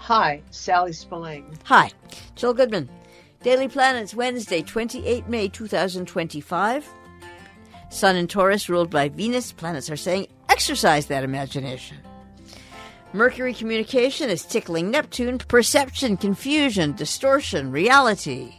Hi, Sally Spillane. Hi, Jill Goodman. Daily Planets, Wednesday, 28 May 2025. Sun in Taurus, ruled by Venus. Planets are saying, exercise that imagination. Mercury communication is tickling Neptune. Perception, confusion, distortion, reality.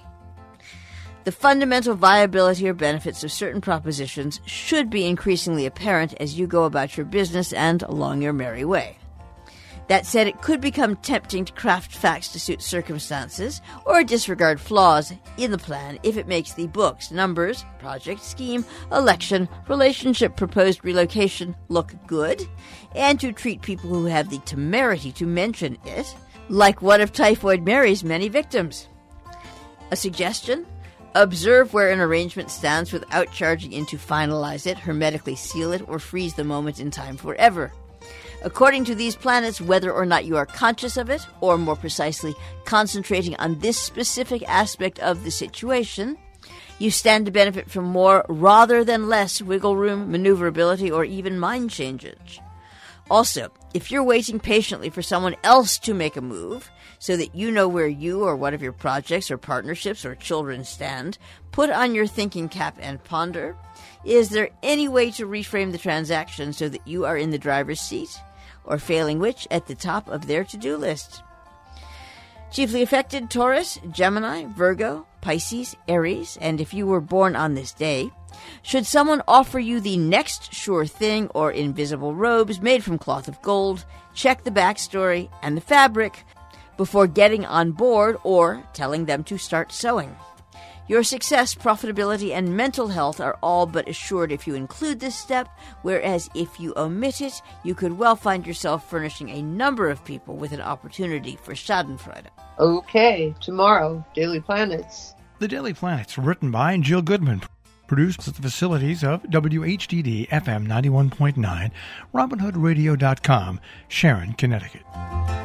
The fundamental viability or benefits of certain propositions should be increasingly apparent as you go about your business and along your merry way. That said, it could become tempting to craft facts to suit circumstances or disregard flaws in the plan if it makes the books, numbers, project, scheme, election, relationship, proposed relocation look good, and to treat people who have the temerity to mention it like one of Typhoid Mary's many victims. A suggestion? Observe where an arrangement stands without charging in to finalize it, hermetically seal it, or freeze the moment in time forever. According to these planets, whether or not you are conscious of it, or more precisely, concentrating on this specific aspect of the situation, you stand to benefit from more rather than less wiggle room, maneuverability, or even mind changes. Also, if you're waiting patiently for someone else to make a move, so that you know where you or one of your projects or partnerships or children stand, put on your thinking cap and ponder. Is there any way to reframe the transaction so that you are in the driver's seat? Or failing which, at the top of their to-do list. Chiefly affected Taurus, Gemini, Virgo, Pisces, Aries, and if you were born on this day, should someone offer you the next sure thing or invisible robes made from cloth of gold, check the backstory and the fabric before getting on board or telling them to start sewing. Your success, profitability, and mental health are all but assured if you include this step, whereas if you omit it, you could well find yourself furnishing a number of people with an opportunity for schadenfreude. Okay, tomorrow, Daily Planets. The Daily Planets, written by Jill Goodman, produced at the facilities of WHDD FM 91.9, RobinHoodRadio.com, Sharon, Connecticut.